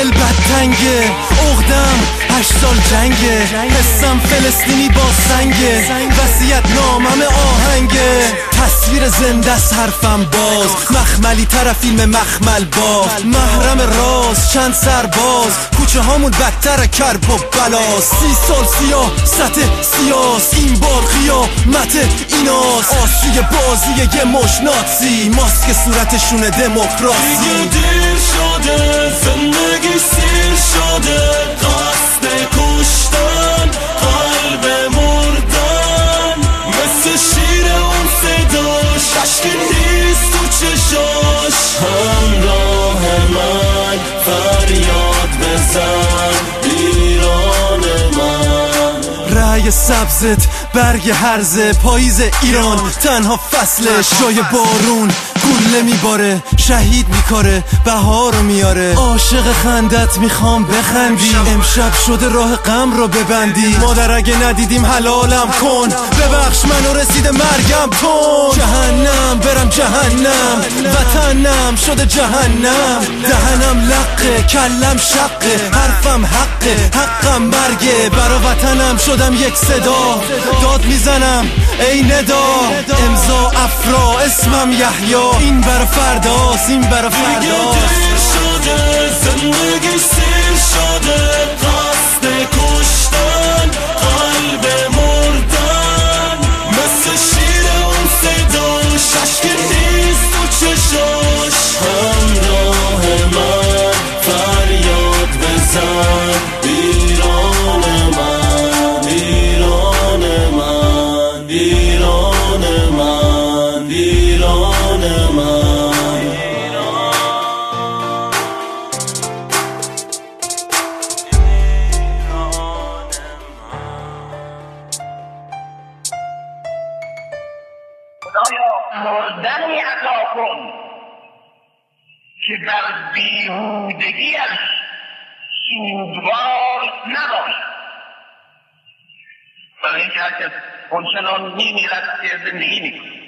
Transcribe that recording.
دل بدتنگه، عقدم 8 سال جنگه، حسم فلسطینی با سنگه، وصیت نامم آهنگه، تصویر زنده است حرفم باز، مخملی تر فیلم مخمل باز، محرم راز چند سرباز، کوچه هامون بدتر کرب و بلاس، 30 سال سیاه سطح سیاس، این بار قیامت ایناست، آسوی بازی یه مش ناتسی، ماسک صورتشونه دموکراسی. دیگه دیر شده زندگی سیر شده، قصد کشتن قلب مردن، مثل شیر اون صداش اشک نیست تو چشاش، همراه من فریاد بزن ایران من. رأی سبزت برگ هرزه، پاییز ایران تنها فصلش، جای بارون گله میباره، شهید میکاره بهارو میاره، عاشق خندت میخوام بخندی، امشب شده راه غم رو ببندی، مادر اگه ندیدیم حلالم کن، ببخش منو رسیده مرگم تون، جهنم برم جهنم، وطنم شده جهنم، دهنم لقه کلم شقه، حرفم حقه حقم مرگه، برا وطنم شدم یک صدا، داد میزنم ای ندا، امضا افرا اسمم یحیی، این برا فرداست این برا فرداست. دیگه دیر شده زندگی سیر شده، قصد کشتن قلب مردن، مثل شیر اون صداش اشک نیست تو چشاش، همراه من فریاد بزن ایران من ایران من ایران من ایران من. خدایا مردنی عطا کن که در بیهودگیش سوگوار نباشد، برای اینکه هرکس همچنان میمیرد که زندگی میکند.